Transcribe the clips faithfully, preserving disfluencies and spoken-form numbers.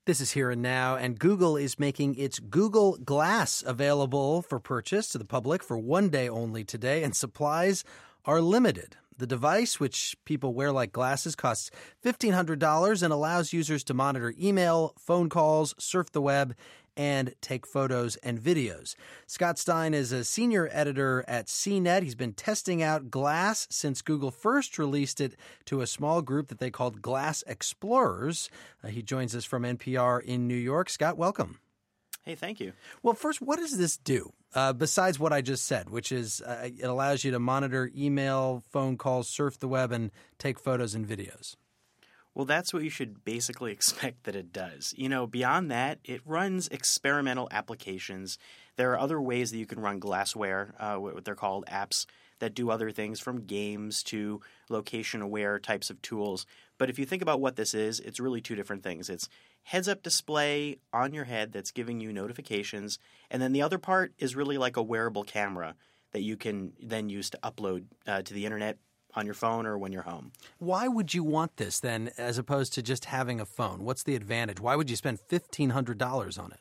This is Here and Now, and Google is making its Google Glass available for purchase to the public for one day only today, and supplies are limited. The device, which people wear like glasses, costs fifteen hundred dollars and allows users to monitor email, phone calls, surf the web, and take photos and videos. Scott Stein is a senior editor at C net. He's been testing out Glass since Google first released it to a small group that they called Glass Explorers. Uh, he joins us from N P R in New York. Scott, welcome. Hey, thank you. Well, first, what does this do uh, besides what I just said, which is uh, it allows you to monitor email, phone calls, surf the web, and take photos and videos? Well, that's what you should basically expect that it does. You know, beyond that, it runs experimental applications. There are other ways that you can run glassware, uh, what they're called apps, that do other things from games to location-aware types of tools. But if you think about what this is, it's really two different things. It's heads-up display on your head that's giving you notifications, and then the other part is really like a wearable camera that you can then use to upload uh, to the internet on your phone or when you're home. Why would you want this then as opposed to just having a phone? What's the advantage? Why would you spend fifteen hundred dollars on it?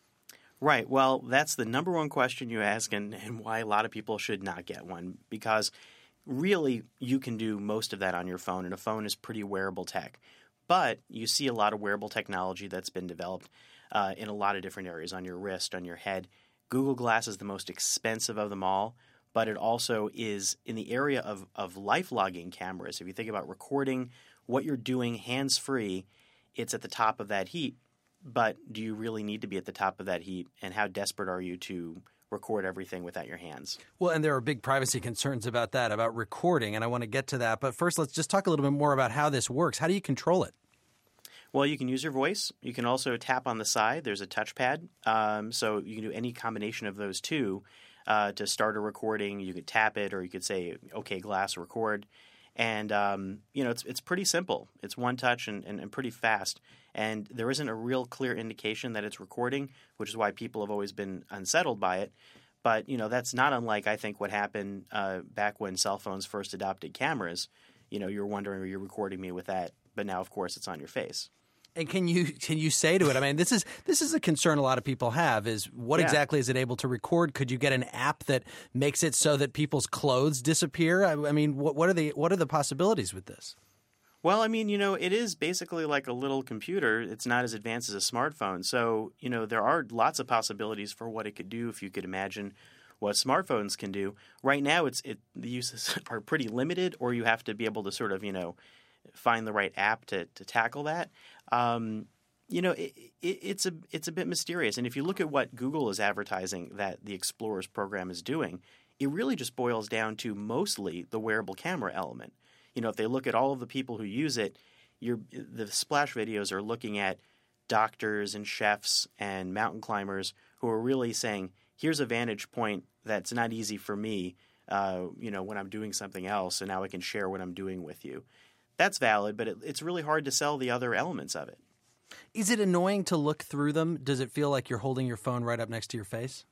Right. Well, that's the number one question you ask and, and why a lot of people should not get one, because really you can do most of that on your phone, and a phone is pretty wearable tech. But you see a lot of wearable technology that's been developed uh, in a lot of different areas, on your wrist, on your head. Google Glass is the most expensive of them all, but it also is in the area of, of life logging cameras. If you think about recording what you're doing hands-free, it's at the top of that heap. But do you really need to be at the top of that heap, and how desperate are you to record everything without your hands? Well, and there are big privacy concerns about that, about recording, and I want to get to that. But first, let's just talk a little bit more about how this works. How do you control it? Well, you can use your voice. You can also tap on the side. There's a touchpad, um, so you can do any combination of those two. Uh, to start a recording, you could tap it, or you could say, "Okay, Glass, record." And um, you know, it's it's pretty simple. It's one touch and, and, and pretty fast. And there isn't a real clear indication that it's recording, which is why people have always been unsettled by it. But you know, that's not unlike, I think, what happened uh, back when cell phones first adopted cameras. You know, you're wondering, are you recording me with that? But now, of course, it's on your face. And can you can you say to it? I mean, this is this is a concern a lot of people have: is what Yeah. exactly is it able to record? Could you get an app that makes it so that people's clothes disappear? I, I mean, what, what are the what are the possibilities with this? Well, I mean, you know, it is basically like a little computer. It's not as advanced as a smartphone. So, you know, there are lots of possibilities for what it could do if you could imagine what smartphones can do. Right now, it's it the uses are pretty limited, or you have to be able to sort of, you know, find the right app to, to tackle that. Um, you know, it, it, it's a it's a bit mysterious. And if you look at what Google is advertising that the Explorers program is doing, it really just boils down to mostly the wearable camera element. You know, if they look at all of the people who use it, you're, the splash videos are looking at doctors and chefs and mountain climbers who are really saying, here's a vantage point that's not easy for me, uh, you know, when I'm doing something else, and now I can share what I'm doing with you. That's valid, but it, it's really hard to sell the other elements of it. Is it annoying to look through them? Does it feel like you're holding your phone right up next to your face?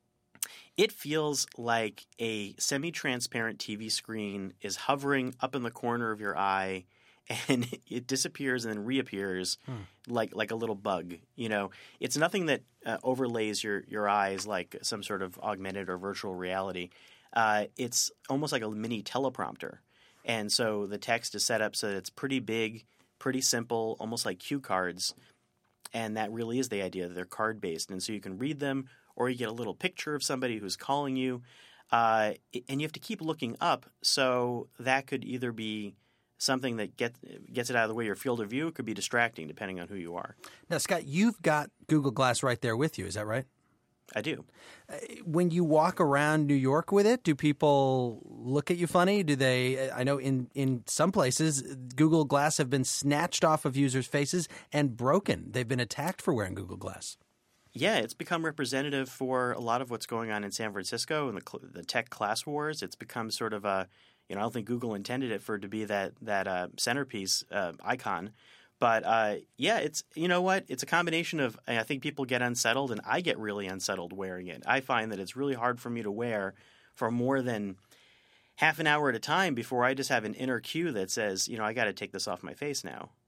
It feels like a semi-transparent T V screen is hovering up in the corner of your eye, and it disappears and then reappears hmm. like like a little bug. You know, it's nothing that uh, overlays your, your eyes like some sort of augmented or virtual reality. Uh, it's almost like a mini teleprompter. And so the text is set up so that it's pretty big, pretty simple, almost like cue cards. And that really is the idea. They're card-based. And so you can read them, or you get a little picture of somebody who's calling you. Uh, and you have to keep looking up. So that could either be something that get, gets it out of the way of your field of view. It could be distracting, depending on who you are. Now, Scott, you've got Google Glass right there with you. Is that right? I do. When you walk around New York with it, do people look at you funny? Do they? I know in, in some places, Google Glass have been snatched off of users' faces and broken. They've been attacked for wearing Google Glass. Yeah, it's become representative for a lot of what's going on in San Francisco and the, the tech class wars. It's become sort of a, you know, I don't think Google intended it for it to be that, that uh, centerpiece uh, icon. But, uh, yeah, it's you know what? It's a combination of I think people get unsettled, and I get really unsettled wearing it. I find that it's really hard for me to wear for more than half an hour at a time before I just have an inner cue that says, you know, I got to take this off my face now.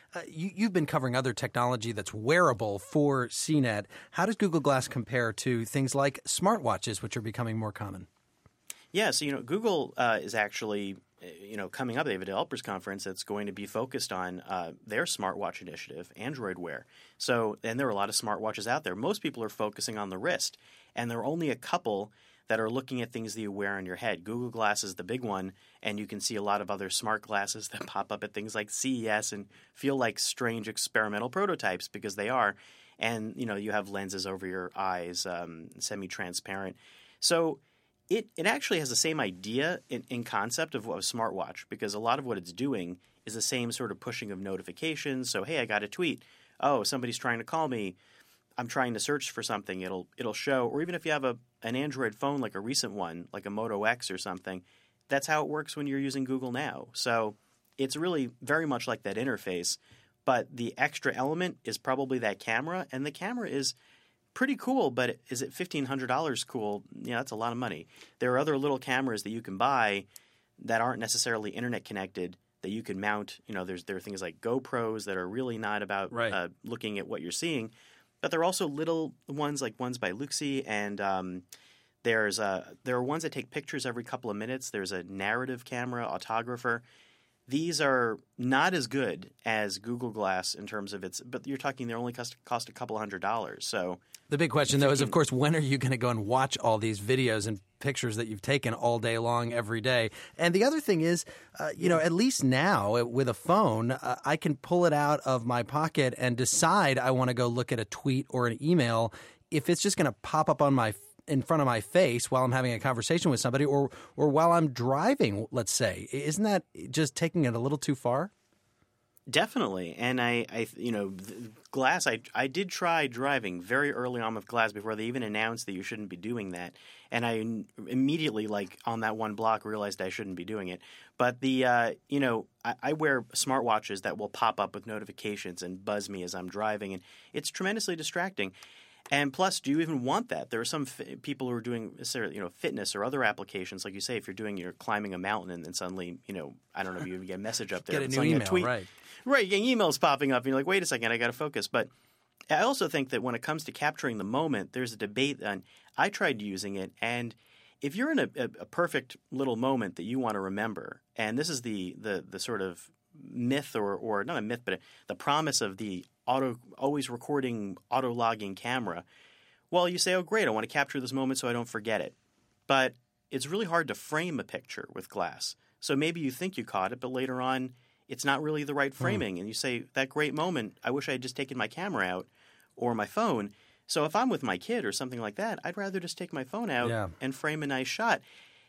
Uh, you, you've been covering other technology that's wearable for C net. How does Google Glass compare to things like smartwatches, which are becoming more common? Yeah, so, you know, Google uh, is actually, you know, coming up. They have a developers conference that's going to be focused on uh, their smartwatch initiative, Android Wear. So, and there are a lot of smartwatches out there. Most people are focusing on the wrist, and there are only a couple that are looking at things that you wear on your head. Google Glass is the big one, and you can see a lot of other smart glasses that pop up at things like C E S and feel like strange experimental prototypes because they are. And, you know, you have lenses over your eyes, um, semi-transparent. So It it actually has the same idea in, in concept of what a smartwatch, because a lot of what it's doing is the same sort of pushing of notifications. So, hey, I got a tweet. Oh, somebody's trying to call me. I'm trying to search for something. It'll it'll show. Or even if you have a an Android phone, like a recent one, like a Moto X or something, that's how it works when you're using Google Now. So it's really very much like that interface. But the extra element is probably that camera, and the camera is pretty cool, but is it fifteen hundred dollars cool? Yeah, that's a lot of money. There are other little cameras that you can buy that aren't necessarily internet connected that you can mount. You know, there's there are things like GoPros that are really not about right. uh, looking at what you're seeing, but there are also little ones like ones by Luxi, and um, there's uh, there are ones that take pictures every couple of minutes. There's a narrative camera, autographer. These are not as good as Google Glass in terms of its, but you're talking they only cost, cost a couple hundred dollars. So the big question, though, is, of course, when are you going to go and watch all these videos and pictures that you've taken all day long, every day? And the other thing is, uh, you know, at least now with a phone, uh, I can pull it out of my pocket and decide I want to go look at a tweet or an email. If it's just going to pop up on my in front of my face while I'm having a conversation with somebody, or or while I'm driving, let's say, isn't that just taking it a little too far? Definitely. And I, I you know, Glass, I, I did try driving very early on with Glass before they even announced that you shouldn't be doing that. And I immediately, like, on that one block, realized I shouldn't be doing it. But the, uh, you know, I, I wear smartwatches that will pop up with notifications and buzz me as I'm driving. And it's tremendously distracting. And plus, do you even want that? There are some f- people who are doing, you know, fitness or other applications. Like you say, if you're doing, you're climbing a mountain and then suddenly, you know, I don't know if you get a message up there. Get a new email, a tweet. right. Right, you're getting emails popping up and you're like, wait a second, I got to focus. But I also think that when it comes to capturing the moment, there's a debate. And I tried using it, and if you're in a, a, a perfect little moment that you want to remember, and this is the the, the sort of myth or, or not a myth, but the promise of the auto always recording, auto logging camera. Well, you say, oh, great, I want to capture this moment so I don't forget it. But it's really hard to frame a picture with Glass. So maybe you think you caught it, but later on it's not really the right framing. Mm. And you say, that great moment, I wish I had just taken my camera out or my phone. So if I'm with my kid or something like that, I'd rather just take my phone out yeah. and frame a nice shot.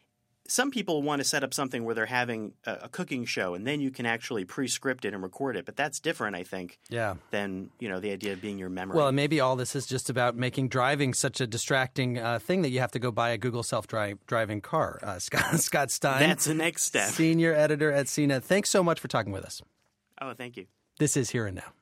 Some people want to set up something where they're having a, a cooking show, and then you can actually pre-script it and record it. But that's different, I think, yeah. than, you know, the idea of being your memory. Well, and maybe all this is just about making driving such a distracting uh, thing that you have to go buy a Google self-driving car. Uh, Scott, Scott Stein. That's the next step. Senior editor at C net. Thanks so much for talking with us. Oh, thank you. This is Here and Now.